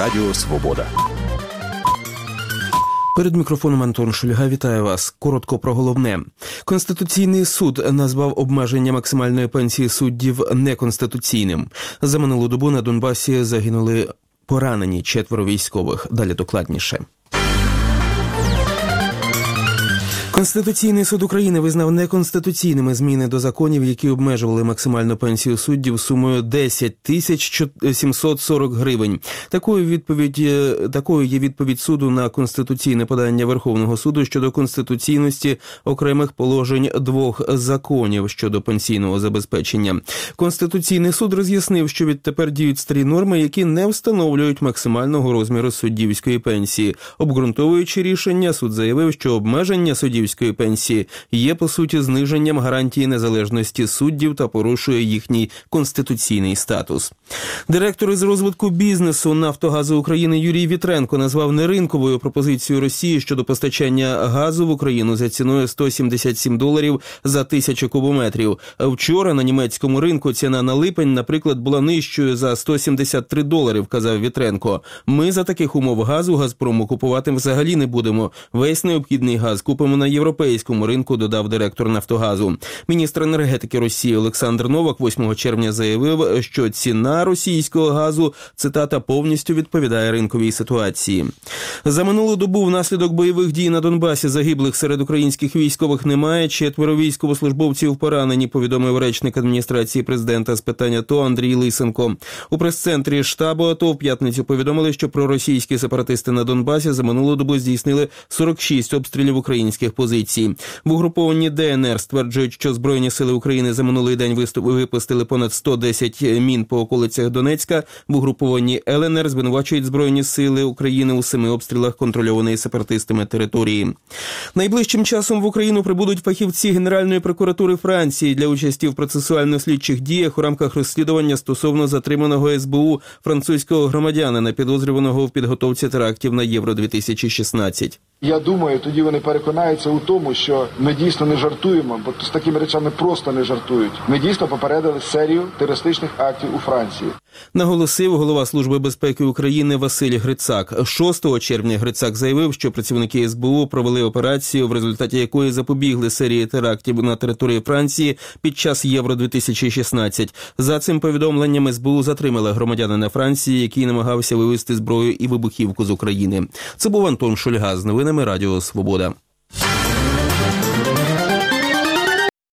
Радіо Свобода. Перед мікрофоном Антон Шульга. Вітаю вас. Коротко про головне. Конституційний суд назвав обмеження максимальної пенсії суддів неконституційним. За минулу добу на Донбасі загинули поранені 4 військових. Далі докладніше. Конституційний суд України визнав неконституційними зміни до законів, які обмежували максимальну пенсію суддів сумою 10 740 гривень. Такою є відповідь суду на конституційне подання Верховного суду щодо конституційності окремих положень 2 законів щодо пенсійного забезпечення. Конституційний суд роз'яснив, що відтепер діють старі норми, які не встановлюють максимального розміру суддівської пенсії. Обґрунтовуючи рішення, суд заявив, що обмеження суддівської пенсії є, по суті, зниженням гарантії незалежності суддів та порушує їхній конституційний статус. Директор із розвитку бізнесу «Нафтогазу України» Юрій Вітренко назвав неринковою пропозицію Росії щодо постачання газу в Україну за ціною $177 за 1000 кубометрів. Вчора на німецькому ринку ціна на липень, наприклад, була нижчою за $173, вказав Вітренко. Ми за таких умов газу «Газпрому» купувати взагалі не будемо. Весь необхідний газ купимо на європейському ринку, додав директор «Нафтогазу». Міністр енергетики Росії Олександр Новак 8 червня заявив, що ціна російського газу, цитата, повністю відповідає ринковій ситуації. За минулу добу внаслідок бойових дій на Донбасі загиблих серед українських військових немає. 4 військовослужбовців поранені, повідомив речник адміністрації президента з питань АТО Андрій Лисенко. У прес-центрі штабу АТО в п'ятницю повідомили, що проросійські сепаратисти на Донбасі за минулу добу здійснили 46 обстрілів українських позицій. В угрупованні ДНР стверджують, що Збройні сили України за минулий день випустили понад 110 мін по околицях Донецька. В угрупованні ЛНР звинувачують Збройні сили України у 7 обстрілах контрольованої сепаратистами території. Найближчим часом в Україну прибудуть фахівці Генеральної прокуратури Франції для участі в процесуально-слідчих діях у рамках розслідування стосовно затриманого СБУ французького громадянина, підозрюваного в підготовці терактів на Євро-2016. Я думаю, тоді вони переконаються у тому, що ми дійсно не жартуємо, бо з такими речами просто не жартують. Ми дійсно попередили серію терористичних актів у Франції. Наголосив голова Служби безпеки України Василь Грицак. 6 червня Грицак заявив, що працівники СБУ провели операцію, в результаті якої запобігли серії терактів на території Франції під час Євро-2016. За цим повідомленням СБУ затримала громадянина Франції, який намагався вивезти зброю і вибухівку з України. Це був Антон Шульга з новинами Радіо Свобода.